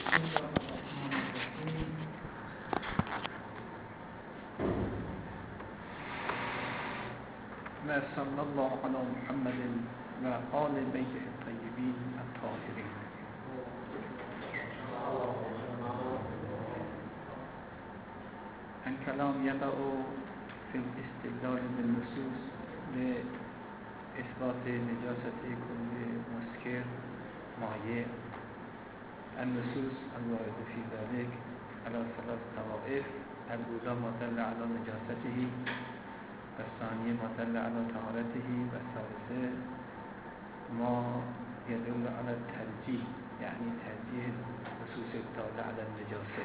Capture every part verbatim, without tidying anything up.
و صلی الله علی محمد و آل بیته الطیبین الطاهرین. الکلام یقع فی الاستدلال بالنصوص لإثبات نجاسة كل مسكر مایع. النصوص الوارد في ذلك على ثلاث طوائف: الأولى ما دل على نجاسته، والثانية ما دل على طهارته، والثالثة ما يدل على الترجيح، يعني ترجيح النصوص الدالة على النجاسة.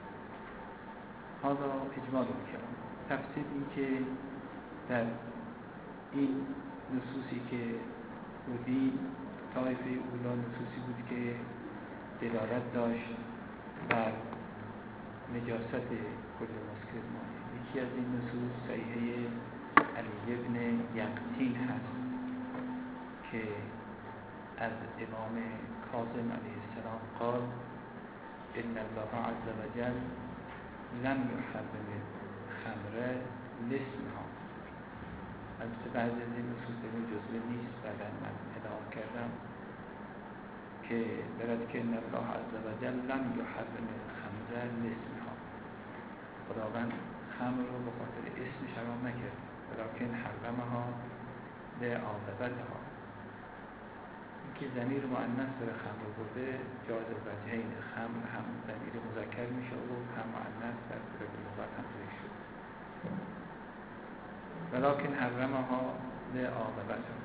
هذا اجمال الكلام. تفسیر این که در این نصوصی که بودی، طایفه اولا نصوصی بود که دلالت داشت بر نجاست کل مسکر مایع. یکی از این نصوص صحیحه علی ابن یقطین هست که از امام کاظم علیه السلام قال ان الله عز وجل لم يحرم الخمر لاسمها. البته بعضی از این نصوص در این جزوه نیست، بعدا من ادعا کردم که برد که ان الله عز وجل لم يحرم الخمر لاسمها، خداوند خمر رو به خاطر اسمش حرام نکرد، ولکن حرمها لعاقبتها. اینکه ضمیر مؤنث بر خمر برده جاز وجهین، خمر هم ضمیر مذکر میشه و هم مؤنث در لغت هم ذکر شد. ولکن حرمها لعاقبتها،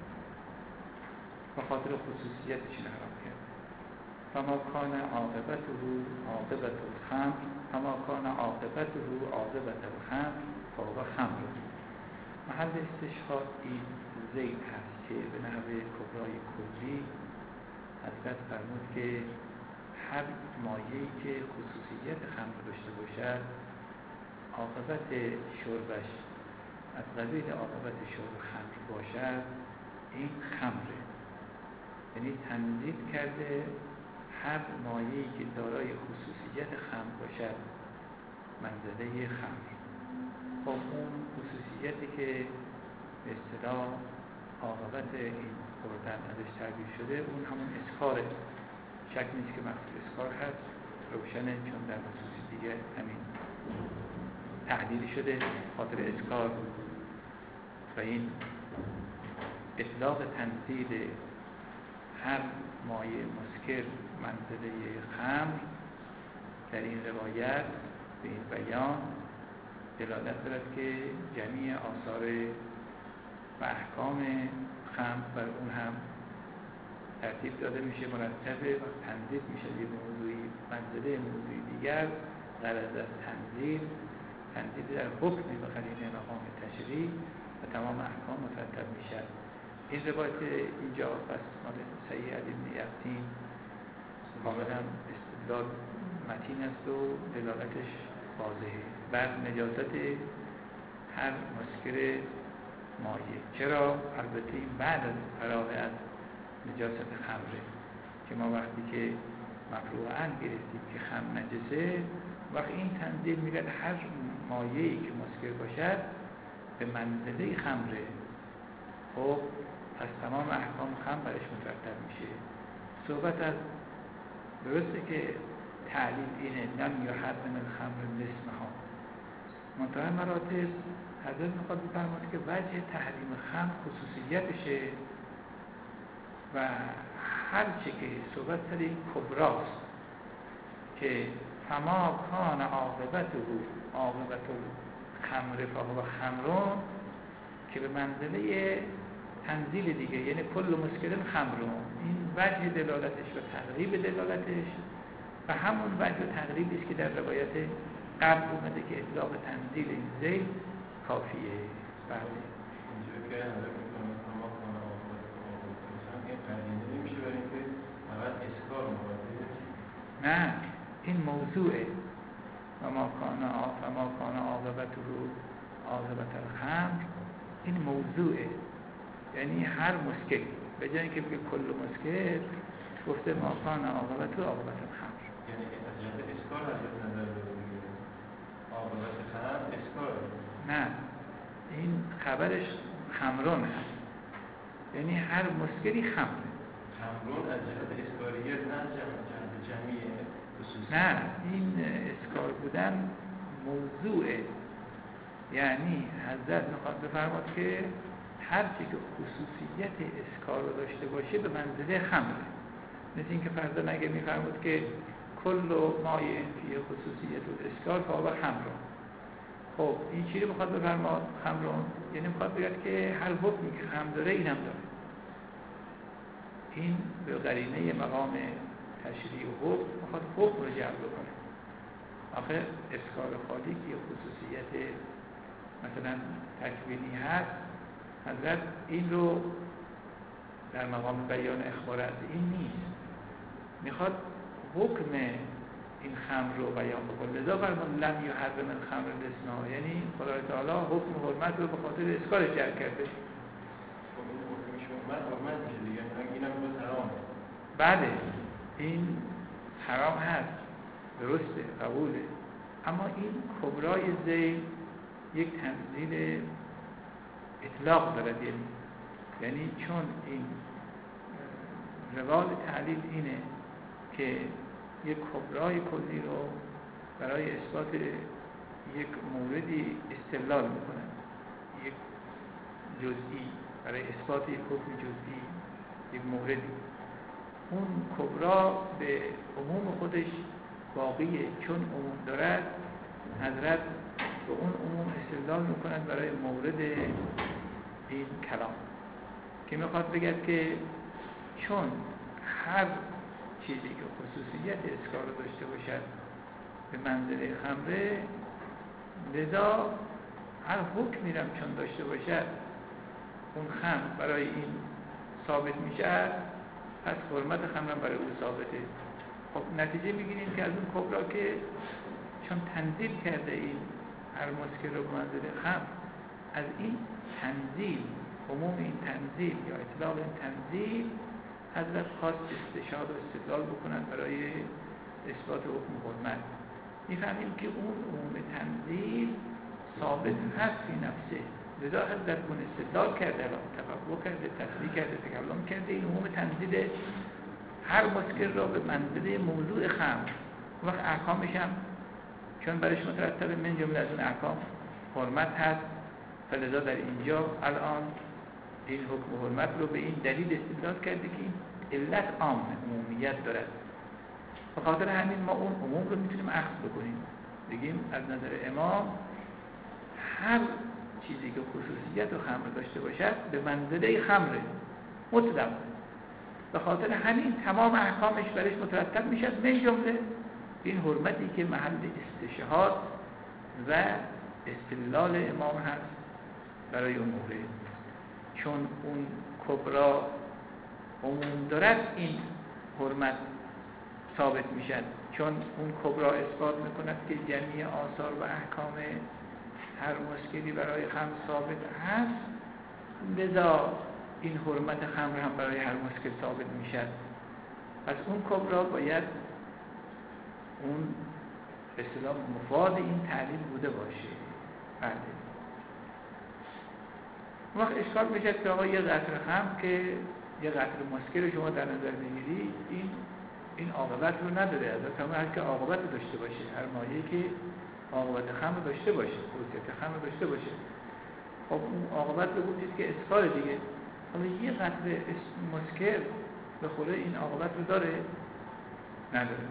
به خاطر خصوصیتش حرام کرد. فما کان عاقبته عاقبت الخمر فما کان عاقبته عاقبت الخمر فهو خمر. محل استشهاد این زید هست که به نحو کبرای کلی حضرت فرمود که هر مایه‌ای که خصوصیت خمر داشته باشد، عاقبت شربش از قبیل عاقبت شرب خمر باشد، این خمره. یعنی تنزیل کرده هر مایه‌ای که دارای خصوصیت خمر باشد منزله خمر. خب اون خصوصیتی که به اصطلاح عاقبت این خوردن ازش تعبیر شده اون همون اسکاره. شک نیست که مقصود اسکار هست، روشنه، چون در نصوص دیگه همین تعبیر شده خاطر اسکار. و این اطلاق تنزیل هر مایع مسکر منزله خمر در این روایت به این بیان دلالت دارد که جمیع آثار و احکام خمر بر اون هم ترتیب داده میشه، مرتبه و تنزیل میشه. یه موضوعی منزله موضوعی دیگر غرض از تنزیل تنزیل در حکم و قرینه مقام تشریع و تمام احکام مرتب میشه. این روایت اینجا پس مال صحیح علی بن یقطین کاملا استدلال متین است و دلالتش واضحه بر نجاست هر مسکر مایع. چرا؟ البته این بعد از فراغ از نجاست خمره که ما وقتی که مفروعاً گرفتیم که خمر نجسه، وقتی این تنزیل میگه هر مایعی که مسکر باشد به منزله خمره، خب پس تمام احکام خمر برش مترتب میشه. صحبت از درسته که تعلیل اینه لم یحرم الخمر لاسمها، منتهی مراتب حضرت میخواد بفرماید که وجه تحریم خمر خصوصیتشه و هر چه که صحبت سر این کبراست که فما کان عاقبته عاقبت الخمر فهو خمرون، که به منزله تنزیل دیگه، یعنی کل مسکرن خمرون. این وجه دلالتش و تقریب دلالتش و همون وجه و تقریبی است که در روایت قبل اومده که اطلاق تنزیل این زید کافیه. بله اینجا که حضرت میکنم اما کنه آقابت این قرینه نمیشه برای اینکه فقط اسکار مقابله. نه، این موضوعه. و ما کان فما کان عاقبته عاقبت الخمر، این موضوعه. یعنی هر مسکر به جای اینکه بگه کل مسکر، گفته ما کان عاقبت و عاقبت الخمر. یعنی از جهت اسکار حضرت نظر بگیره عاقبت خمر اسکار. نه، این خبرش خمرون هست، یعنی هر مسکری خمره. خمرون از جهت اسکاریت، نه از جهت جمعی خصوصی. نه، این اسکار بودن موضوعه، یعنی حضرت میخواد بفرماد که هر چی که خصوصیت اسکار رو داشته باشه به منزله خمره. مثل این که فرضاً اگه میفرمود که کل مایع فی خصوصیت الاسکار فهو خمرون، خب این چی رو میخواد بفرماد خمرون؟ یعنی میخواد بگه که هر حکمی که خمر داره اینم داره. این به قرینه مقام تشریع و حکم میخواد حکم رو جلب کنه. آخه اسکار خالی که خصوصیت مثلا تکوینی هست، حضرت این رو در مقام بیان اخبار از این نیست، میخواد حکم این خمر رو بیان بکنه. لذا فرمود لم یحرم الخمر لاسمها، یعنی خدای تعالی حکم حرمت رو به خاطر اسکارش جلب کرده. خب این حکم شما حرمت میشه دیگه، اینم باز حرام. بله، این حرام هست، درسته، قبوله، اما این کبرای ذیل یک تنزیل اطلاق دارد، یعنی چون این روال تعلیل اینه که یک کبرای کلی رو برای اثبات یک موردی استدلال میکنن، یک جزئی برای اثبات یک حکم جزئی، یک موردی، اون کبرا به عموم خودش باقیه، چون عموم دارد حضرت به اون عموم استدلال میکنند برای مورد این کلام، که میخواد بگه که چون هر چیزی که خصوصیت اسکار رو داشته باشد به منزله خمره، لذا هر حکمی هم چون داشته باشد اون خمر برای این ثابت میشه، پس حرمت خمر برای او ثابته. خب نتیجه میگیریم که از اون کبرا که چون تنزیل کرده این هر مسکر رو به منزله خمر، از این تنزیل، عموم این تنزیل یا اطلاق این تنزیل، حضرت خواست استشهاد و استدلال بکنن برای اثبات حکم حرمت. میفهمیم که اون عموم تنزیل ثابت هست فی نفسه، لذا حضرت اون استدلال کرده، تفکر کرده، تصریح کرده، تکلم کرده، این عموم تنزیل هر مسکر را به منزله موضوع خمر. وقت احکامش هم چون برش مترتب من جمله از اون احکام حرمت هست، فلذا در اینجا الان این حکم حرمت رو به این دلیل استدلال کرده که این علت عام عمومیت دارد. به خاطر همین ما اون عموم رو میتونیم اخذ بکنیم، بگیم از نظر امام هر چیزی که خصوصیت و خمر داشته باشد به منزله خمره مطلق. به خاطر همین تمام احکامش برش مترتب میشد، من جمله این حرمتی که محل استشهاد و استدلال امام هست برای اون مورد. چون اون کبرا عموم دارد این حرمت ثابت میشد، چون اون کبرا اثبات میکند که جمعی آثار و احکام هر مسکری برای خمر ثابت هست، لذا این حرمت خمر هم برای هر مسکر ثابت میشد. پس اون کبرا باید اون به اصطلاح مفاد این تعلیل بوده باشه. بله. وقت اشکال میشه که آقا یه قطره خمر که یه قطره مسکر شما در نظر میگیری، این این عاقبت رو نداره، از تمام هر که عاقبت رو داشته باشه، هر مایه‌ای که عاقبت خمر داشته باشه، خصوصیت خمر داشته باشه، خب اون عاقبت رو بودید که اسکار دیگه. حالا یه قطره مسکر به خوره این عاقبت رو داره؟ نداره.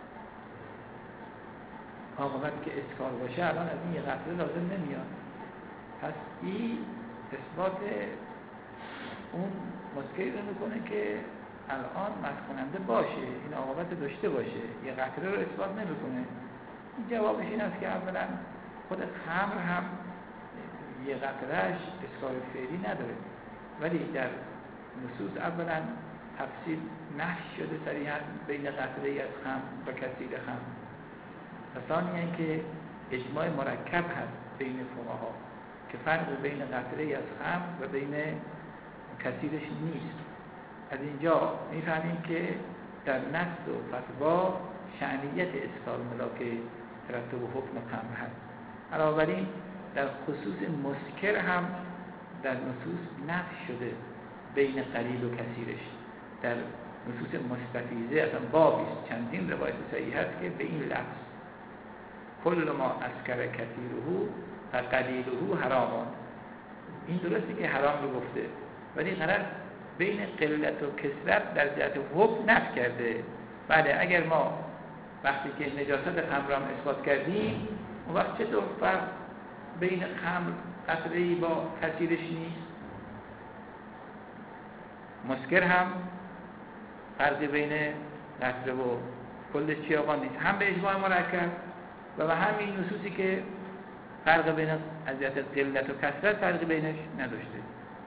عاقبت که اسکار باشه الان از این یه قطره لازم نمیاد. پس این اثبات اون مسکری رو میکنه که الان مسکننده باشه، این عاقبت داشته باشه، یه قطره رو اثبات نمیکنه. این جوابش این است که اولا خود خمر هم یه قطرهش اسکار فعلی نداره، ولی در نصوص اولا تفصیل نحش شده صریحا بین قطره از خمر و کثیر خمر، و ثانیاً که اجماع مرکب هست بین فقها که فرق بین قطره از خمر و بین کثیرش نیست. از اینجا میفهمیم که در نص و فتوا شأنیت اسکار ملاک ترتب و حکم خمر هست. علاوه بر این در خصوص مسکر هم در نصوص نفی شده بین قلیل و کثیرش. در نصوص مستفیضه اصلا بابی چندین روایت صحیح هست که به این لفظ کل ما اسکر کثیره و قلیله حرامان. این درسته که حرام رو گفته، ولی قرار بین قلت و کثرت در جهت حکم نفی کرده. بله اگر ما وقتی که نجاست خمر را اثبات کردیم، اون وقت چطور فرق بین خمر قطره‌ای با کثیرش نیست؟ مسکر هم فرق بین قطره و کل چیابان نیست، هم به اجماع مرکب و به همین نصوصی که فرق بین از جهت قلت و کثرت فرق بینش نداشته.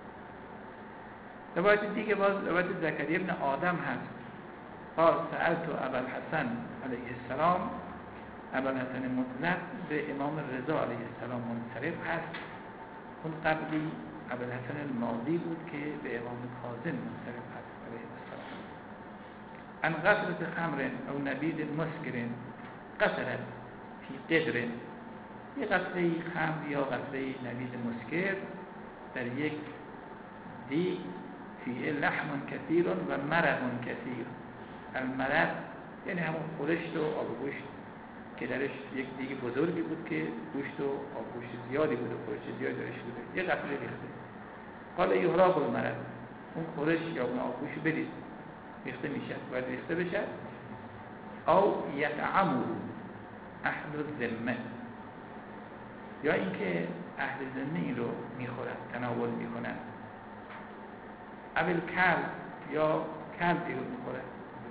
روایت دیگه باز روایت زکریا ابن آدم هست. قال سألت ابوالحسن علیه السلام. ابوالحسن مطلق به امام رضا علیه السلام منصرف هست. اون قبلی ابوالحسن الماضی بود که به امام کاظم منصرف هست علیه السلام. ان قطرة خمر او نبید مسکر قطرت فی قدر، یک قطره خمر یا قطره نبید مسکر در یک دیگ فیه لحم کثیر و مرق کثیر. المرق یعنی همون خورشت و آب گوشت که درش یک دیگ بزرگی بود که گوشت و آب گوشت زیادی بود و خورشت زیادی درش بوده، یک قطره ریخته. قال یهراق المرق، اون خورشت یا اون آب گوشت بدید ریخته میشد، باید ریخته بشد. او یطعمه اهل الذمه، یا اینکه اهل ذمه این رو میخورن، تناول میکنن. اول کلب، یا کلبی رو میخورن.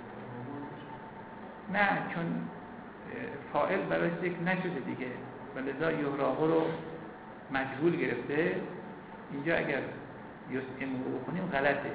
نه، چون فاعل براش ذکر نشده دیگه، ولذا یهراق رو مجهول گرفته. اینجا اگر یطعمه رو بخونیم غلطه،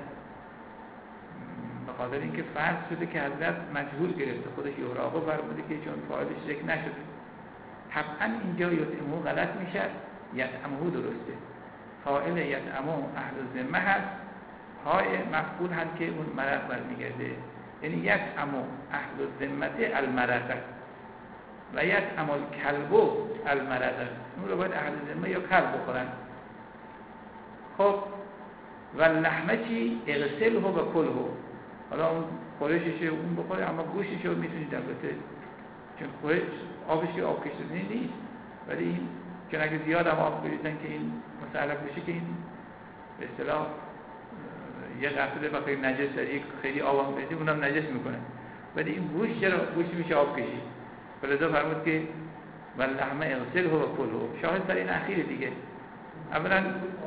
به خاطر اینکه فرض شده که حضرت مجهول گرفته، خودش یهراق فرموده که چون فاعلش ذکر نشده. طبعا اینجا یطعمه غلط میشه، یطعمه درسته. فاعل یطعمه اهل الذمه هست، های مفعول هم که اون مرق برمیگرده، یعنی یطعمه اهل الذمه المرق و یطعم الکلب المرق. اون رو باید اهل ذمه یا کلب بخورن. خب و لحمه چی؟ اغسله و کله. حالا اون خورشش اون بخوره، اما گوشش رو میتونید البته، چون خورش آبش که آب کشیدنی نیست، ولی این چون اگه زیاد هم آب بریزن که این مسلح بشه که این به اصطلاح یه قطره و خیلی نجس داره، یک خیلی آب هم بریزی اونم نجس میکنه، ولی این گوش چرا؟ گوش میشه آب کشید. ولذا فرمود که و لحمه اغسله و کله. شاهد سر این اخیر دیگه. اولا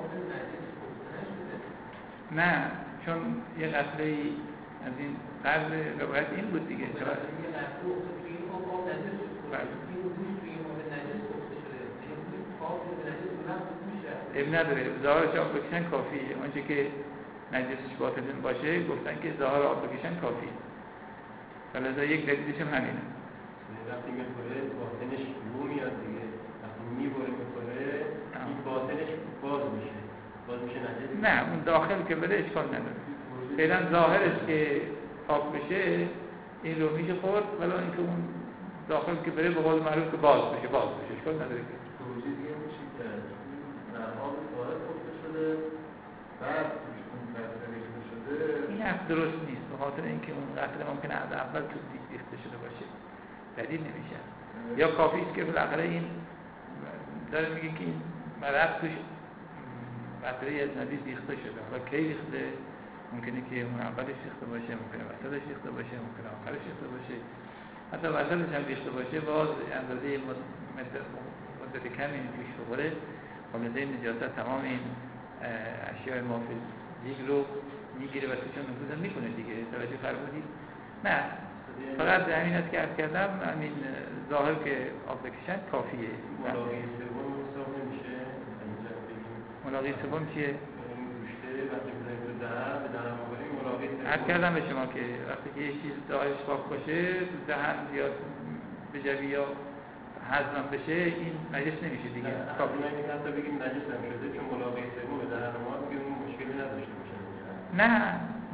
نه، چون یه قطره از این قرض روایت این بود دیگه. اب نداره، ظاهرش آب بکشن کافیه. آنچه که نجسش باطل باشه گفتن که ظاهر آب بکشن کافیه، ولذا یک دلیلش هم همینه. وقتی میخوره باطنش رو میاد دیگه، وقتی میبره میخوره این باطنش باز میشه، باز میشه نجس. نه، اون داخل که بره اشکال نداره. فعلا ظاهرش که آب بشه این رو میشه خورد، ولی اینکه اون داخل که بره به قول معروف که باز بشه باز بشه اشکال نداره. که توجیه دیگه میشه که در آب وارد خورده شده بعد اون قطره ریخته شده، این حرف درست نیست، به خاطر اینکه اون قطره ممکنه از اول تو دیگ ریخته شده باشه، دلیل نمیشه. یا کافی است که بالاخره این داره میگه که این مرق توش قطره از نبید ریخته شده. حالا کی ریخته؟ ممکنه که اون اولش ریخته باشه، ممکنه وسطش ریخته باشه، ممکنه آخرش ریخته باشه، حتی وسطش هم ریخته باشه، باز اندازه مدت کمی توش بخوره، خالصه نجاست تمام این اشیاء مافل دیگ رو میگیره و توشون نفوذ میکنه دیگه. توجه فرمودید؟ نه، فقط همین است که عرض کردم، همین ظاهر که آب بکشن کافیه. ملاقی سوم حساب نمیشه؟ ملاقی سوم چیه؟ این گوشته وقتی بزنید تو دهن به دهن بخوریم ملاقی سوم. عرض کردم به شما که وقتی که یه چیز ظاهرش پاک باشه تو دهن زیاد بجوی یا هضم بشه این نجس نمیشه دیگه. کافی نمیشه حتی بگیم نجس هم شده چون ملاقی سوم به دهن ما بگیم مشکلی نداشته باشه. نه،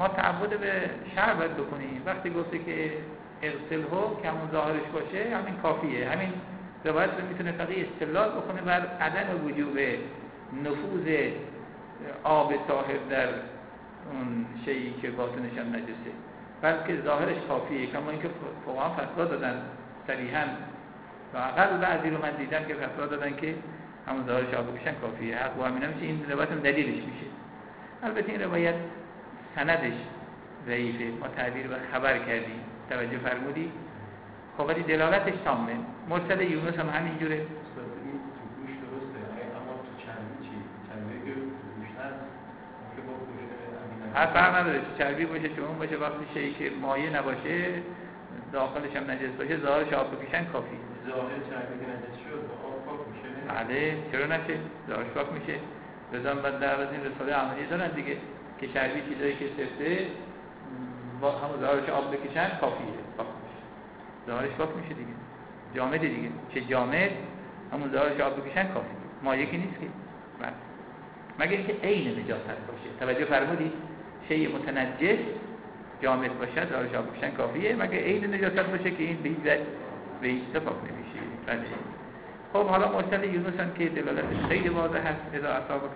ما تعبد به شرع باید بکنیم. وقتی گفته که اغسله که همون ظاهرش باشه همین کافیه. همین روایت رو میتونه فقیه استدلال بکنه بر عدم وجوب نفوذ آب طاهر در اون شیئی که باطنش هم نجسه، بلکه ظاهرش کافیه. کما اینکه فقها فتوا دادن صریحاً و اقل بعضی رو من دیدم که فتوا دادن که همون ظاهرش آب بکشن کافیه. حق و همین میشه، این روایت هم دلیلش میشه. البته این روایت سندش ضعیفه، ما تعبیر به خبر کردیم، توجه فرمودی؟ خب ولی دلالتش تامه. مرسل یونس هم همینجوره. این تو گوش درسته، اما تو چربی چی؟ چربی که تو گوش هست که با گوش هر فرق نداره، چربی باشه چون باشه، وقتی شیئی که مایع نباشه داخلش هم نجس باشه ظاهرش آب بکشن کافی. ظاهر چربی که نجس شد آب پاک میشه؟ بله، چرا نشه؟ ظاهرش پاک میشه. رضا بعد در از این رساله عملی دارن دیگه که چربی چیزایی که سفته با همون ظاهرش آب بکشن کافیه، پاک میشه. ظاهرش پاک میشه دیگه. جامد دیگه، چه جامد همون ظاهرش آب بکشن کافیه. ما یکی نیست که. بله. مگر اینکه عین نجاست باشه. توجه فرمودید؟ شیء متنجس جامد باشه ظاهرش آب بکشن کافیه، مگر عین نجاست باشه که این به هیچ به هیچ پاک نمیشه. بله. خب حالا مرسل یونس هم که دلالتش خیلی واضح هست. اذا اصابک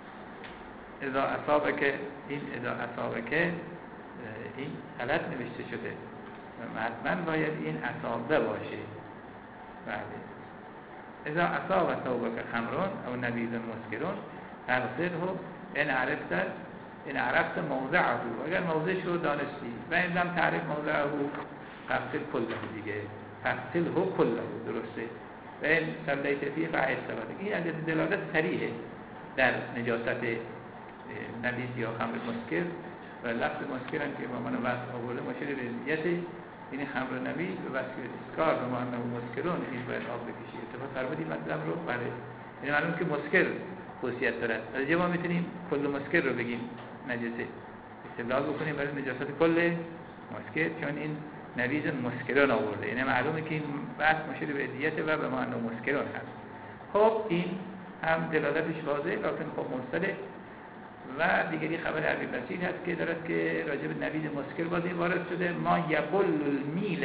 اذا اصابک این اذا اصابک این غلط نوشته شده، حتما باید این اصابه باشه. بله. اذا اصاب ثوبک خمرون او نبیذ مسکرون فاغسله ان عرفت ان عرفت موضعه، اگر موضعش رو دانستی و این لم تعرف موضعه فاغسل کله دیگه، فاغسله کله درسته. و این صلیت فیه فاعل سواده. این از دلالت صریحه در نجاست نبیذ یا خمر مسکر و لفظ مسکر هم که با من وصف آورده مشیر به ذیت این خمر نبیذ و وصف اسکار و ما انه مسکرون این باید آب بکشی. اتفاق فرمودی مطلب رو؟ بله. این معلوم که مسکر خصوصیت دارد. از اینجا ما میتونیم کل مسکر رو بگیم نجسه، استدلال بکنیم برای نجاست کل مسکر، چون این نبیذ مسکرون آورده. یعنی معلومه که این وصف مشیر به ذیت و به ما انه مسکرون هست. خب این هم دلالتش واضحه، لکن خب مرسله. و دیگری خبر ابی بصیر هست که دارد که راجع به نبیذ مسکر بازی وارد شده. ما یبل المیل،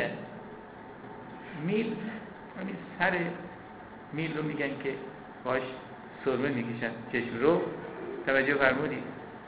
میل یعنی سر میل رو میگن که باش سرمه میکشن چشم رو. توجه فرمودید؟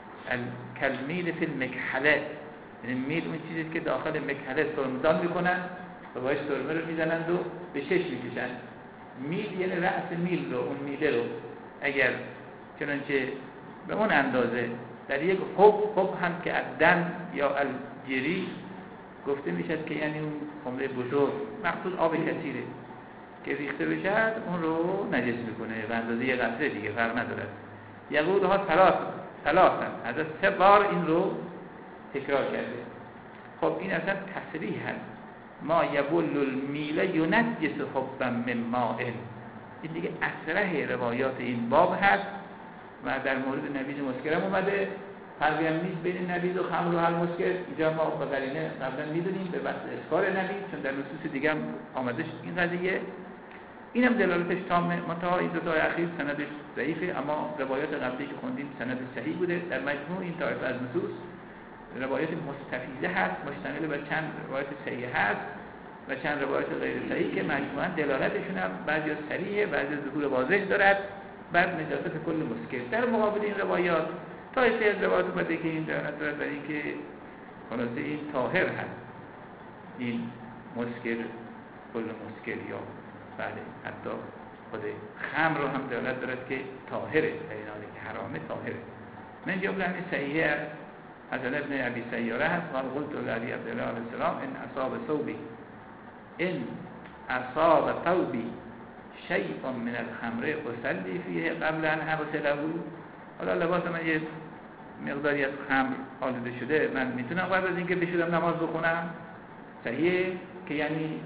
کلمیل فی المکحله، یعنی میل اون چیزی که داخل مکحله سرمدان میکنن و باش سرمه رو میزنند و به چشم میکشن. میل یعنی رأس میل رو، اون میله رو اگر چنانچه به اون اندازه در یک حب حب هم که الدم یا الجری گفته میشد که یعنی اون خمره بزرگ مخصوص آب کثیره که ریخته بشد اون رو نجس میکنه و اندازه یه قطره دیگه فرق نداره. یقولها ثلاث ثلاثا از سه بار این رو تکرار کرده. خب این اصلا تصریح هست. ما یبل المیل ینجس حبا من ماء، این دیگه اصرح روایات این باب هست و در مورد نبیذ مسکر هم اومده. فرقی هم نیست بین نبیذ و خمر و هر مسکر. اینجا ما به قرینه قبلا میدونیم به واسطه اسکار نبیذ، چون در نصوص دیگه هم آمده شد این قضیه. اینم دلالتش تامه. منتها این دو تا اخیر سندش ضعیفه، اما روایات قبلی که خوندیم سند صحیح بوده. در مجموع این طایفه از نصوص روایات مستفیضه هست، مشتمل بر چند روایت صحیح هست و چند روایت غیر صحیح که مجموعاً دلالتشون هم بعضی صریحه، بعضی ظهور واضح دارد بر نجاست کل مسکر. در مقابل این روایات طایفه از روایات اومده که این دارد دارد برای اینکه خلاصه این طاهر هست، این مسکر کل مسکر یا بله حتی خود خمر رو هم دلالت دارد که طاهره، در این حالی که حرامه طاهره. من جمله همین صحیحه از ابن ابی سیاره هست. قال قلت لعلی عبدالله علیه السلام ان اصاب ثوبی ان اصاب ثوبی شیء من الخمر اصلی فیه قبل ان اغسله. حالا لباس من یه مقداری از خمر آلوده شده، من میتونم قبل از اینکه بشورم نماز بخونم؟ صحیحه که یعنی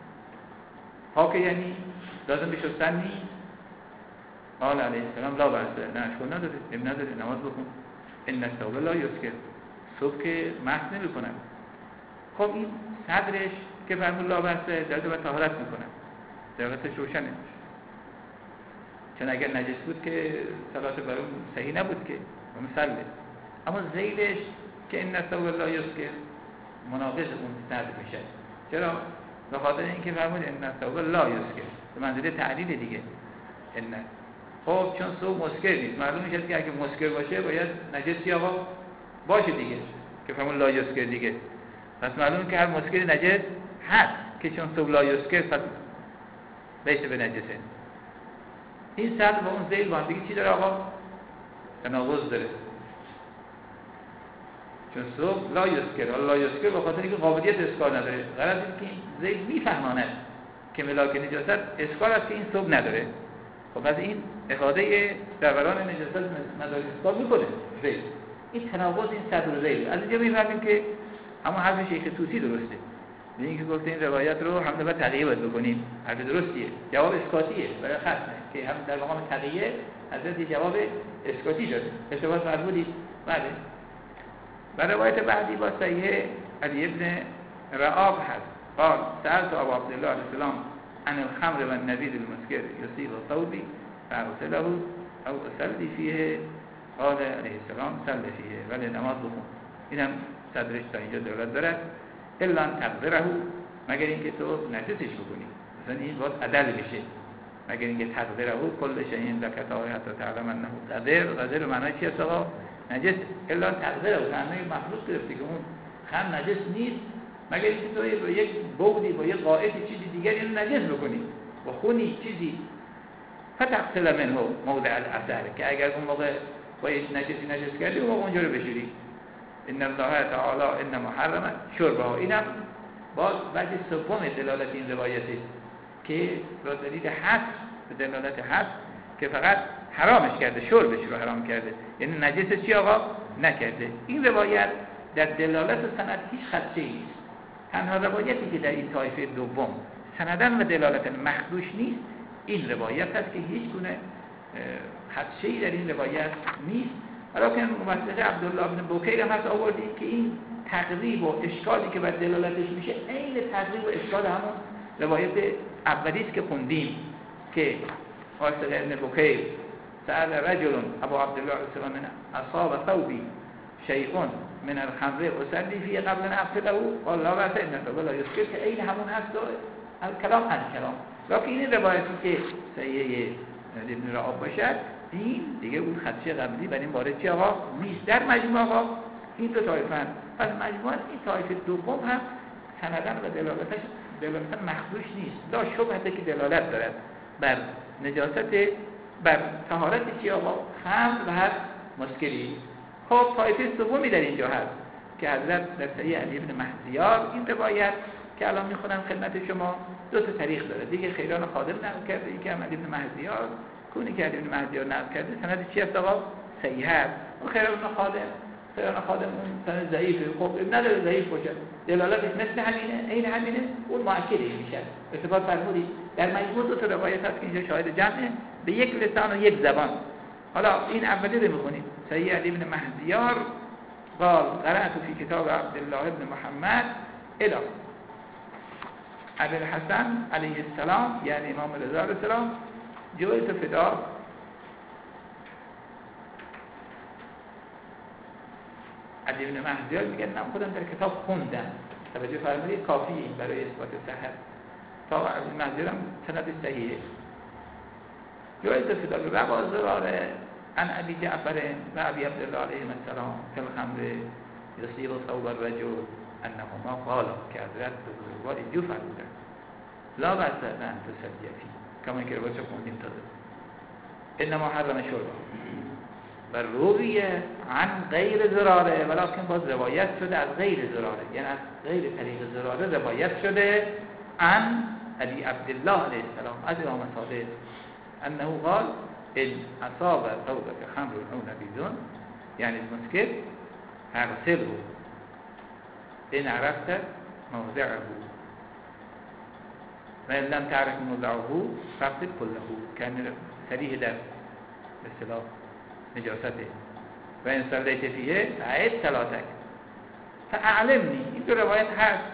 پاک، یعنی لازم به شستن نیست. قال علیه السلام لا بأس، نه اشکال نداره، ابن نداره، نماز بخون. ان الثوب لا یسکر، صبح که مست نمی کنن. خب این صدرش که فرمول لا بأس داده و طهارت میکنن، دقیقتش روشنه، چون اگر نجس بود که صلات بر اون صحیح نبود که مسله. اما ذیلش که این ثوب لا یسکر مناقض اون سند میشه. چرا؟ به خاطر اینکه فرمود ان ثوب لا یسکر به منزله تعلیل دیگه. ان خب چون ثوب مسکر نیست، معلوم میشه که اگه مسکر باشه باید نجسی آقا باشه دیگه، که فرمود لا یسکر دیگه. پس معلومه که هر مسکری نجس هست، که چون ثوب لا یسکر پس بیت به نجسه. این سند با اون ذیل با هم دیگه چی داره آقا؟ تناقض داره. چون ثوب لا یسکر، لا یسکر به خاطر اینکه قابلیت اسکار نداره. غرض اینه که این ذیل میفهماند که ملاک نجاست اسکار است که این ثوب نداره. خب از این افاده دربران نجاست مدار اسکار میکنه ذیل. این تناقض این صدر ذیل. از اینجا میفهمیم که اما حرف شیخ طوسی درسته. به اینکه گفته این روایت رو حمله بر تقیه باید بکنیم. حرف درستیه. جواب اسکاتیه برای ختمه که هم در مقام تقیه حضرت جواب اسکاتی داده. اشتباه فرمودید؟ بله. و روایت بعدی با صحیح علی ابن رعاب هست. قال سألت ابو عبدالله علیه السلام عن الخمر و النبیذ المسکر یصیب ثوبی فاغسله او اصلی فیه قال علیه السلام صلی فیه ولی نماز بخون. اینم صدرش تا اینجا دولت دارد. الا ان تقدره، مگر اینکه تو نجسش بکنی، مثلا این باید عدل بشه. مگر اینکه تقدره کل شیء ذکرته حتی تعلم انه قدر. قدر معنی چیه آقا؟ نجس. الا ان تقدره معنی مخلوط گرفته که اون خم نجس نیست، مگر اینکه تو با یک بودی با یک قائطی چیزی دیگری اینو نجس بکنی، با خونی چیزی فتغسل منه موضع الاثر، که اگر اون موقع با یک نجسی نجس کردی اون موقع اونجا رو بشوری. ان الله تعالی انما حرم شربها. اینم باز وجه سوم دلالت این روایتی که با دلیل حذف به دلالت حذف که فقط حرامش کرده، شربش رو حرام کرده، یعنی نجس چی آقا نکرده. این روایت در دلالت سند هیچ خدشه‌ای نیست. تنها روایتی که در این طایفه دوم سندن و دلالت مخدوش نیست این روایت است که هیچ گونه خدشه‌ای در این روایت نیست. ولیکن ممثل عبدالله بن بکیر هم هست آوردیم که این تقریب و اشکالی که بر دلالتش میشه عین تقریب و اشکال همون روایت اولی است که خوندیم که واسطه ابن بکیر سأل رجل ابو عبدالله علیه السلام من اصاب ثوبی شیء من الخمر اصلی فیه قبل ان اغسله قال لا باس ان الثوب لا یسکر، که عین همون هست الکلام عن کلام. لکن این روایتی که صحیح ابن رعاب باشد این دیگه اون خدشه قبلی بر این وارد چی آقا نیست. در مجموع آقا این دو طایفه هست. پس مجموع این طایفه دوم هم سندن و دلالتش دلالت مخدوش نیست، لا شبهه که دلالت دارد بر نجاست بر طهارت چی آقا خمر و هر مسکری. خب طایفه دومی در اینجا هست که حضرت در صحیح علی بن مهدیار این روایت که الان میخونم خدمت شما دو تا طریق داره دیگه. خیران خادم نقل کرده، این که علی بن مهدیار کونی که علی بن مهدیار نقل کرده سند چی است آقا؟ صحیح است. اون خیران خادم خیران خادم اون سند ضعیفه. خب نداره ضعیف باشه، دلالتش مثل همینه، عین همینه، اون مؤکد میشه. ارتباط فرمودید در مجموع دو تا روایت هست که اینجا شاهد جمعه به یک لسان و یک زبان. حالا این اولی رو میخونیم. صحیح علی بن مهدیار قال قرأت فی کتاب عبدالله بن محمد الی ابی الحسن علیه السلام یعنی امام رضا علیه السلام جویت فدا علی بن مهدیار میگن من خودم در کتاب خوندم. توجه فرمودید کافی این برای اثبات صحت. تا علی مهدیار هم سند صحیحه. جویت فدا روا زرار عن ابی جعفر و ابی عبدالله علیه السلام فی الخمر یصیب ثوب الرجل انهما قال که حضرت بزرگوار اینجور فرمودن لا بأس ان تصلی فی کما اینکه روایت خوندیم تازه انما حرم شربه و رویه عن غیر زراره، ولکن باز روایت شده از غیر زراره، یعنی از غیر طریق زراره روایت شده عن ابی عبدالله علیه السلام از امام صادق انه قال ان اصاب ثوبك خمر او نبیذ یعنی مسکر اغسله ان عرفت موضعه و ان لم تعرف موضعه فاغسل كله. کان صریح در به اصطلاح نجاسته و ان صلیت فیه فاعد صلاتک فاعلمنی. این دو روایت هست.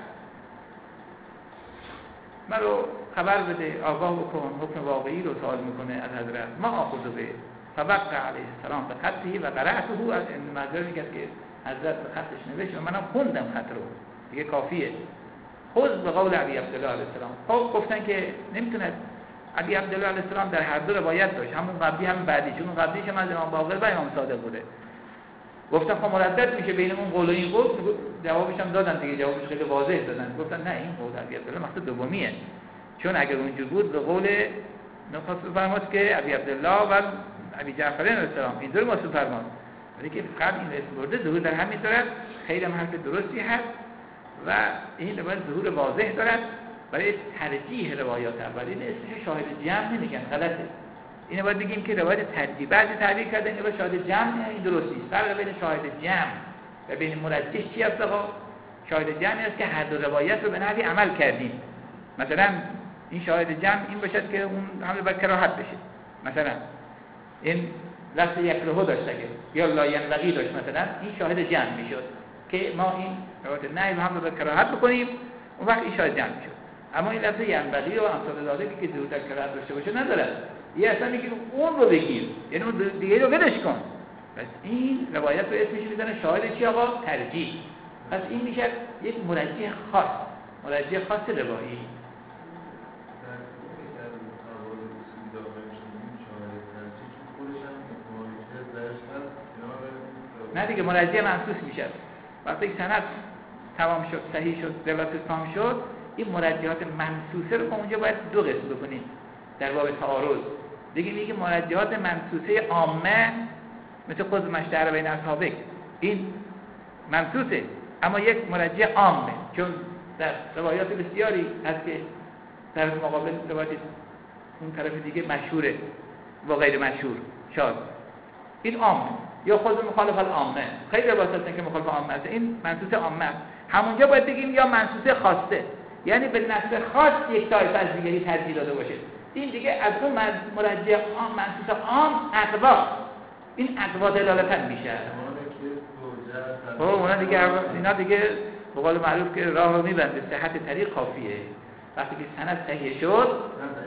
من رو خبر بده، آگاه بکن. حکم واقعی رو سوال میکنه از حضرت. ما آخذ به فوقع علیه السلام به خطه و قرأته. از این مجرد میگه که حضرت به خطش نوشت و منم خوندم خط رو دیگه کافیه. خود به قول ابی عبدالله علیه السلام. خب گفتن که نمیتونه. ابی عبدالله علیه السلام در هر دو روایت داشت، همون قبلی هم بعدی، چون قبلیش هم از امام باقر و امام صادق بوده. گفتن خب مردد میشه بین اون قول و این قول. جوابش هم دادن دیگه، جوابش خیلی واضح دادن. گفتن نه این قول ابی عبدالله مقصود دومیه، چون اگر اونجور بود به قول نخواست بفرماد که ابی عبدالله و ابی جعفر علیه السلام اینطور واسه فرمان، ولی که فقط این اسم برده ظهور در همین صورت خیلی هم حرف درستی هست و این روایت ظهور واضح دارد برای ترجیح روایات اول. این اسمش شاهد جمع نمیگن، غلطه. اینو باید بگیم که روایت ترجیح. بعضی تعبیر کردن اینو شاهد جمع، این درست نیست. فرق بین شاهد جمع و بین مرجح چی است آقا؟ شاهد جمعی است که هر دو روایت رو به نحوی عمل کردیم. مثلا این شاهد جمع این باشد که اون حمل بر کراهت بشه، مثلا این لفظ یکرهو داشته یا لا ینبغی داشت، مثلا این شاهد جمع میشد که ما این روایت نهی رو حمل بر کراهت بکنیم، اون وقت این شاهد جمع میشد. اما این لفظ ینبغی و امثال ذالک که ظهور در کراهت داشته باشه نداره. یه اصلا میگه اون رو بگیر، یعنی اون دیگه رو ولش کن. پس این روایت رو اسمش میزنه شاهد چی آقا؟ ترجیح. پس این میشه یک مرجح خاص، مرجح خاص روایی. نه دیگه مرجح منصوص میشه. وقتی که سند تمام شد، صحیح شد، روایت تمام شد، این مرجحات منصوصه رو اونجا باید دو قسم بکنیم در باب تعارض. دیگه میگه مرجحات منصوصه عامه مثل خود مشتهر بین اصحابه، این منصوصه، اما یک مرجح عامه، چون در روایات بسیاری هست که طرف مقابل روایت اون طرف دیگه مشهوره و غیر مشهور شاد، این عامه. یا خود مخالف العامه، خیلی روایات هستن که مخالف عامه است، این منصوصه عامه. همونجا باید بگیم یا منصوصه خاصه، یعنی به نص خاص یک طایفه از دیگری ترجیح داده باشه. این دیگه از اون مرجح عام، منصوص عام، اقوا، این اقوا دلالتن میشه. خب اونا دیگه اینا دیگه به قول معروف که راه رو میبنده، صحت طریق کافیه. وقتی که سند صحیح شد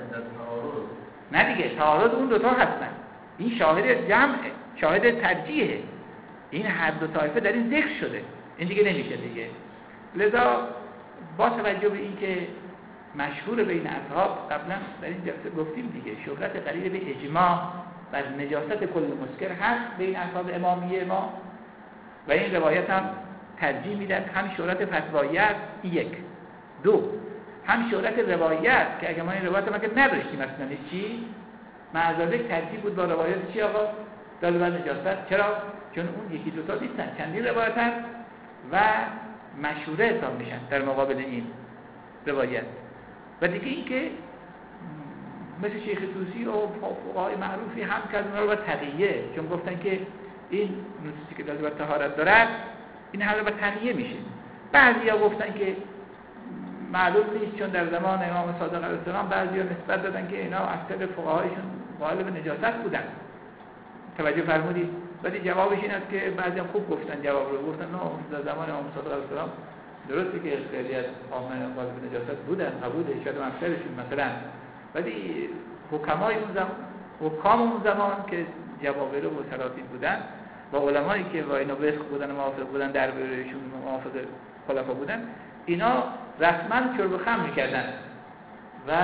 نه دیگه تعارض اون دوتا هستن. این شاهد جمع، شاهد ترجیحه، این هر دو طایفه در این ذکر شده، این دیگه نمیشه دیگه. لذا با توجه به این که مشهور بین اصحاب، قبلا در این جلسه گفتیم دیگه، شهرت قریب به اجماع و نجاست کل مسکر هست بین اصحاب امامیه ما و این روایت هم ترجیح میدن، هم شهرت فتواییت یک، دو هم شهرت روایت که اگه ما این روایت ما که نداشتیم اصلا چی معذالک ترجیح بود با روایت چی آقا؟ دل و نجاست. چرا؟ چون اون یکی دوتا نیستن، چندین روایت هست و مشهوره حساب میشن در مقابل این روایت. و دیگه این که مثل شیخ طوسی و فقهای معروفی هم که از اونها رو با تقییه، چون گفتن که این نصوصی که دلالت بر طهارت دارد این هم رو با تقییه میشه. بعضی ها گفتن که معلوم نیست، چون در زمان امام صادق علیه السلام بعضی ها نسبت دادن که اینا اکثر فقهایشون قائل به نجاست بودن. توجه فرمودید؟ ولی جوابش این است که بعضی هم خوب گفتن جواب رو، گفتن نه در زمان امام صادق علیه السلام درسته که خیلی از عامه قائل به نجاست بودن، قبوله، شاید هم اکثرشون مثلا، ولی حکمای اون زمان، حکام اون زمان که جوابره و سلاطین بودن و علمایی که با اینا وفق بودن و موافق بودن، دربارشون موافق خلفا بودن، اینا رسما شرب خمر می‌کردن و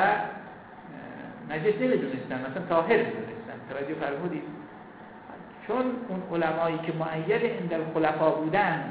نجس نمی‌دونستن، مثلا طاهر می‌دونستن. توجه فرمودید؟ چون اون علمایی که مؤید عند الخلفا بودند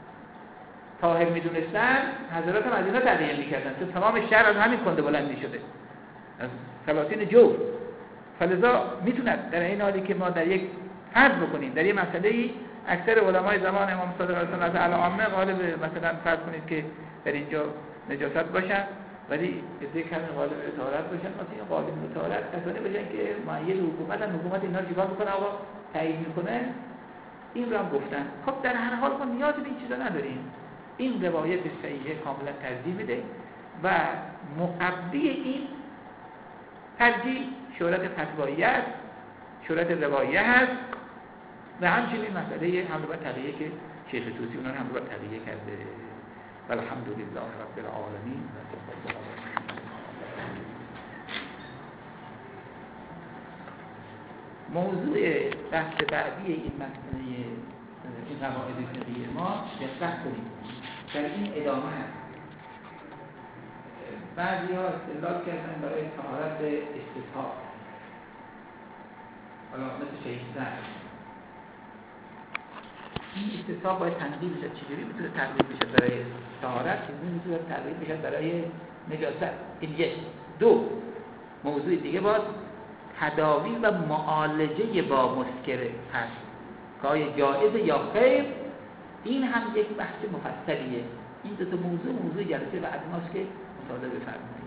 طاهر می‌دونستن، حضرات هم از اینا تدعیه می‌کردن، چون تمام شهر از همین کنده بلند می‌شده، از سلاطین جو. فلذا میتوند در این حالی که ما در یک فرض بکنیم در یک مسئله‌ای اکثر علمای زمان امام صادق علیه السلام از العامه غالب مثلا فرض کنید که در اینجا نجاست باشن، ولی ادعای کمی غالب طهارت باشن، مثلا این غالب طهارت کسانی باشن که مؤید حکومت هم، حکومت اینا چیکار میکنه آقا؟ تایید میکنه. این رو هم گفتن. خب در هر حال ما نیاز به این چیزا نداریم. این روایت صحیحه کاملا ترجیح میده و مقبی این ترجیح شهرت فتواییت، شهرت روایه هست و همچنین مسئله حمل بر تقیه که شیخ طوسی اونها حمل بر تقیه کرده. والحمدلله رب العالمین. موضوع بحث بعدی این مسئله این قواعد فقهی ما دقت کنید در این ادامه هست. بعضی ها استدلال کردن برای طهارت استصحاب، حالا مثل شیخ زن این استصحاب باید تنظیم بشه. چجوری میتونه تنظیم بشه برای طهارت؟ چجوری میتونه تنظیم بشه برای نجاست؟ این یک. دو موضوع دیگه باید تداوی و معالجه با مسکر هست که آیا جائزه یا خیر. این هم یک بحث مفصلیه. این دو تا موضوع موضوع جلسه بعد ماست که مطالعه بفرمایید.